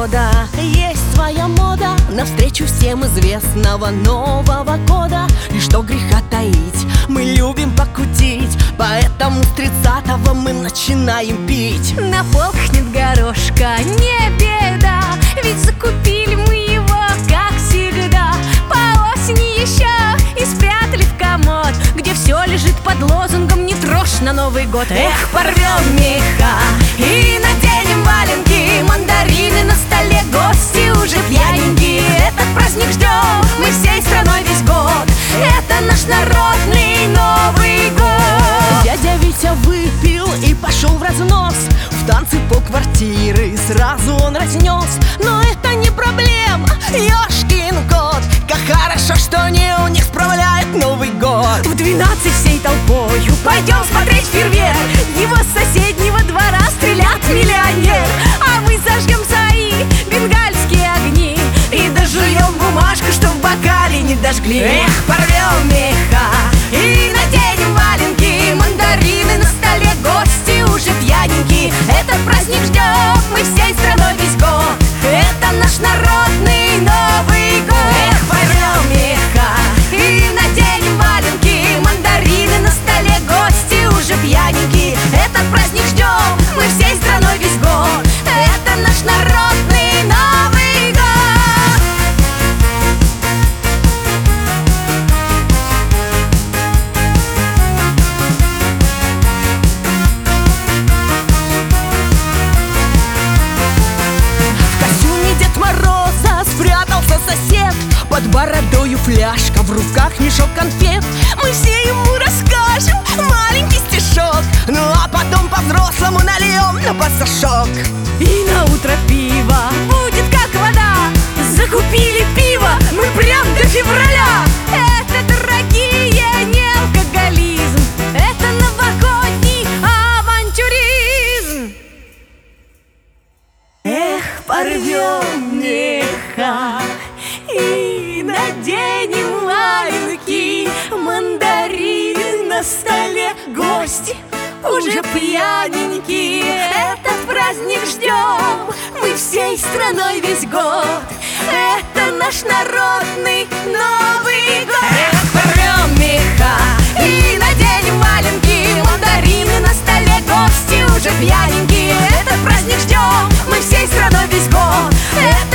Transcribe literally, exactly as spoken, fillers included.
года. Есть своя мода навстречу всем известного Нового года. И что греха таить, мы любим покутить, поэтому с тридцатого мы начинаем пить. Наполкнет горошка, не беда, ведь закупили мы его, как всегда, по осени еще и спрятали в комод, где все лежит под лозунгом «Не трожь на Новый год». Эх, порвем меха и наденем валенки, мандарины на столе, гости уже пьяненькие. Этот праздник ждем мы всей страной весь год, это наш народный Новый год. Дядя Витя выпил и пошел в разнос, в танцы полквартиры сразу он разнес. Но это не проблема, ёшкин кот, как хорошо, что они у них справляют Новый год. В двенадцать всей толпою пойдем смотреть фейерверк, его с соседнего двора стрелят миллионер. А мы зажгем свои бенгальские огни и дожуем бумажку, что в бокале не дожгли. Эх, порвем меха и наденем валенки, мандарины на столе, гости уже пьяненькие. Этот праздник ждем мы всей страной весь год, это наш народный Новый год. Эх, порвем меха и наденем валенки, мандарины на столе, гости уже пьяненькие. Этот праздник ждем мы всей страной весь год, это наш народный Новый год. Спрятался сосед, под бородою фляжка, в руках мешок конфет. Мы все ему расскажем маленький стишок, ну а потом по-взрослому нальем на пасашок. И на утро пиво будет как вода, закупили пиво мы прям до февраля. Это, дорогие, не алкоголизм, это новогодний авантюризм. Эх, порвем меха и наденем валенки, мандарины на столе, гости уже пьяненькие. Этот праздник ждем мы всей страной весь год, это наш народный Новый год. Эх, порвем меха и наденем валенки, мандарины на столе, гости уже пьяненькие. Этот праздник ждем мы всей страной весь год, это